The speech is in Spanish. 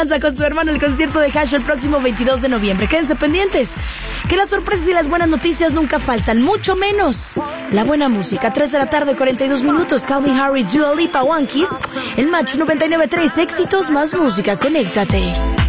Con su hermano el concierto de Hash el próximo 22 de noviembre. Quédense pendientes, que las sorpresas y las buenas noticias nunca faltan, mucho menos la buena música. 3 de la tarde, 42 minutos. Calvin Harris, Dua Lipa, One Kiss. El Match 99.3, éxitos más música. Conéctate.